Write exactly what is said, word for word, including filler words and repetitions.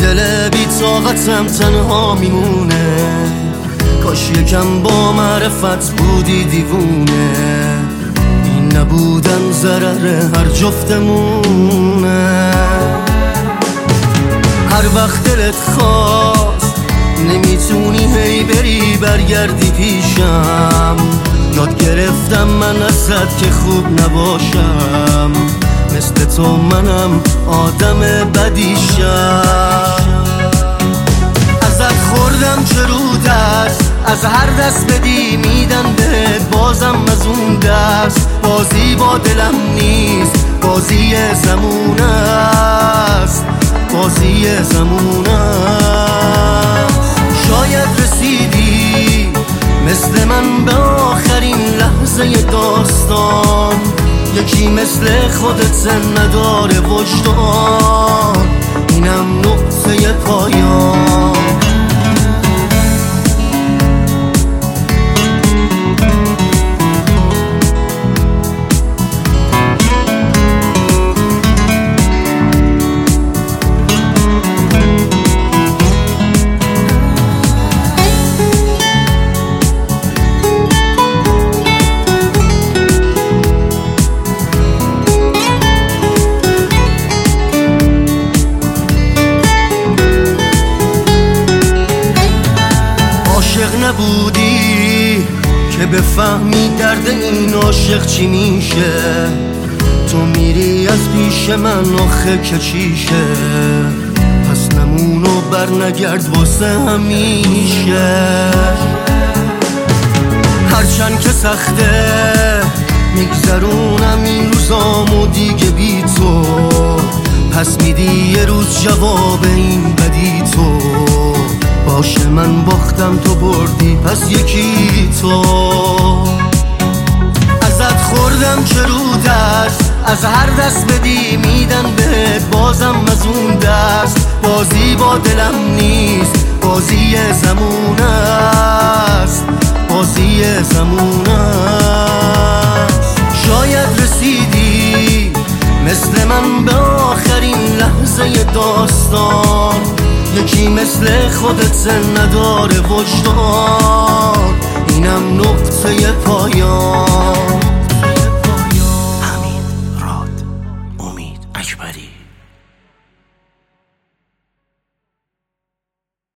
دل بی طاقتم تنها میمونه، کاش یکم با معرفت بودی دیوونه. این نبودن ضرر هر جفتمونه. هر وقت دلت خواست نمیتونی هی بری برگردی پیشم. یاد گرفتم من ازت که خوب نباشم، مثل تو منم آدم بدیشم. ازت خوردم چه رو دست، از هر دست بدی میدن بهت بازم از اون دست. بازی با دلم نیست، بازی زمونه است، بازی زمونه است. شاید رسیدی مثل من به آخرین لحظه داستان، یکی مثل خودت نداره وجدان، اینم نقطه پایان. نبودی که بفهمی درد این عاشق چی میشه. تو میری از پیش من آخه که چیشه، پس نمون و بر نگرد واسه همیشه. هرچند که سخته میگذرونم این روزامو دیگه بی تو، پس میدی یه روز جواب این بدی تو. باشه من باختم تو بردی پس یکی تو. ازت خوردم چه رو دست، از هر دست بدی میدن بهت بازم از اون دست. بازی با دلم نیست، بازی زمونه است، بازی زمونه است. شاید رسیدی مثل من به آخرین لحظه داستان، یکی مثل خودت نداره وجدان، اینم نقطه پایان. حمید راد، امید اکبری.